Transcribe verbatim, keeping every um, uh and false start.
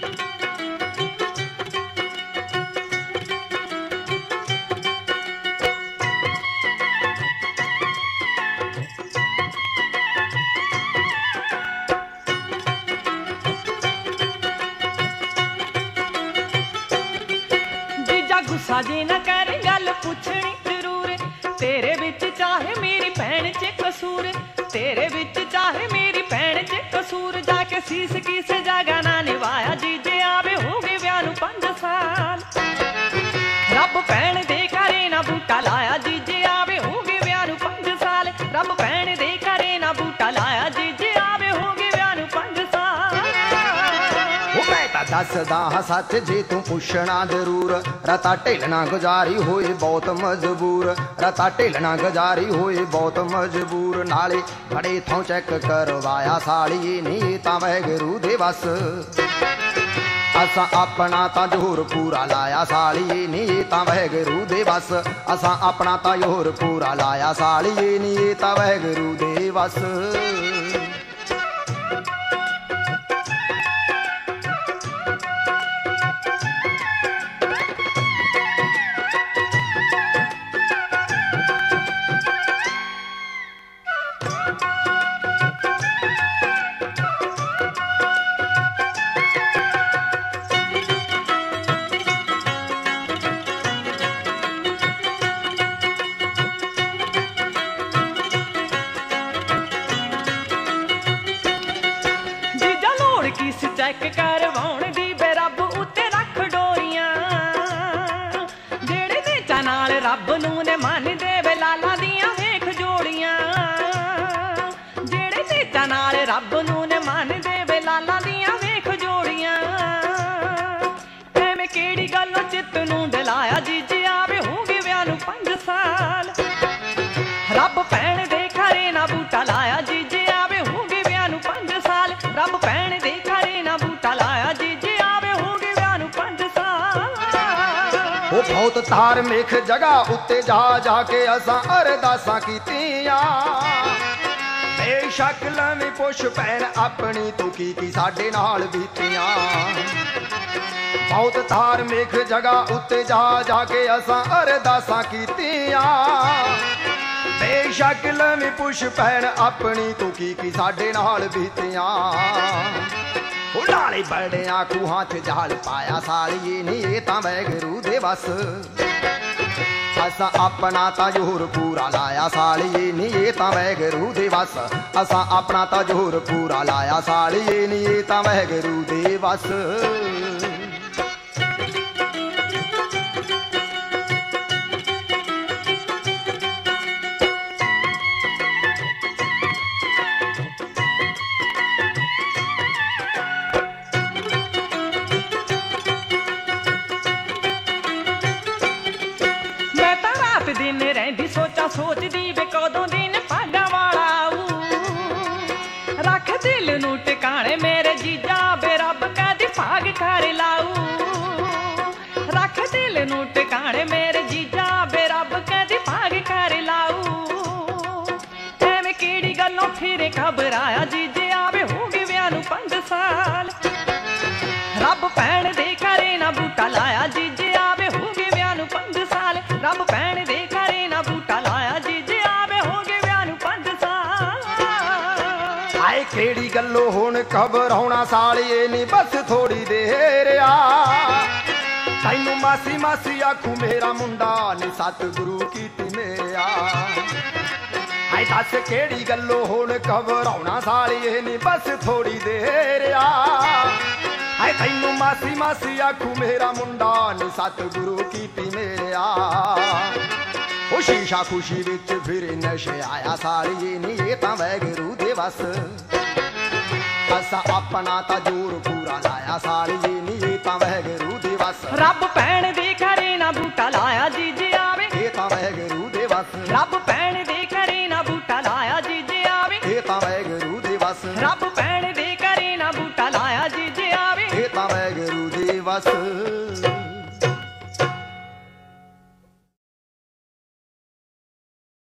गुस्सा जे न कर गल पुछनी जरूर, तेरे विच चाहे मेरी भैन च कसूर, तेरे विच चाहे मेरी भैन च कसूर। जाके सीस किस जगह ना निभाया जीजे आवे हो गए ब्याह नूं पंज साल। रब भैन दे घरे ना बूटा लाया जीजे आवे हो गए ब्याह नूं पंज साल। रब भैन दे घरे ना बूटा लाया जीजे आवे हो गए ब्याह नूं पंज साल। दसदा सच जे तू पुछना जरूर, रता ढिलना गुजारी होए बहुत मजबूर, रता ढिलना गुजारी होए बहुत मजबूर। नाले बड़े थों चेक करवाया साली नी तां वैगरू दे बस, असां अपना तां जोर पूरा लाया साली नी तां वैगरू दे बस, असां अपना तां जोर पूरा लाया साली नी तां वैगरू दे बस। चेक करवाउण दी बे रब उत्ते रख डोरियां, जेड़े नेचा नाल रब नूं ने मन दे वे लाला दियां वेख जोड़ियां, जेड़े नेचा नाल रब नूं ने मन दे वे लाला दियां वेख जोड़ियां। एवें केड़ी गल्लों चित्त नूं डलाया जीजे आवे हो गए ब्याह नूं पंज साल। रब भैन दे घरे ना बूटा लाया जीजे आवे हो गए ब्याह नूं पंज साल। रब भैन दे बहुत धार्मिक जगह उत्ते जा जाके असां अरदासां कीतियां, बेशक लवी पुछ भैन अपनी तू की की साडे नाल बीतियां। बहुत धार्मिक जगह उत्ते जा जाके असां अरदासां कीतियां, बेशक लवी पुछ भैन अपनी तू की की साडे नाल बीतियां। नाले बड़िया खूहां च जाल पाया साली नी तां वैगरू दे बस, असां अपना तां जोर पूरा लाया साली नी तां वैगरू दे बस, असां अपना तां जोर पूरा लाया साली नी तां वैगरू दे बस। दिन रहिंदी सोचा सोचदी वे कदों दिन भागा वाला आऊ, रख दिल नूं टिकाणे मेरे जीजा बे रब कदी भाग कर लाऊ। रख दिल नूं टिकाणे मेरे जीजा बे रब कदी भाग कर लाऊ। एवें केड़ी गल्लों फिरे घबराया जीजे आवे हो गए ब्याह नूं पंज साल। रब भैन दे घरे ना बूटा लाया जीजे आवे हो गए ब्याह नूं पंज साल। रब भैन दे घरे ना बूटा लाया जीजे आवे हो गए ब्याह नूं पंज साल। आए केड़ी गल्लों हुण घबराउणा सालिए नी बस थोड़ी देर आ, तैनूं मासी मासी आखू मेरा मुंडा नी सतगुरु कीती मेरा। आए दस केड़ी गल्लों हुण घबराउणा सालिए नी बस थोड़ी देर आ, आए तैनूं मासी मासी आखू मेरा मुंडा नी सतगुरु कीती मेरा। ओ शीशा खुशी विच फिर नशे आया साली नी तां वैगरू दे बस, असां अपना तां जोर पूरा लाया साली नी तां वैगरू दे बस। रब भैन दे घरे ना बूटा लाया जीजे आवे तां वैगरू दे बस। रब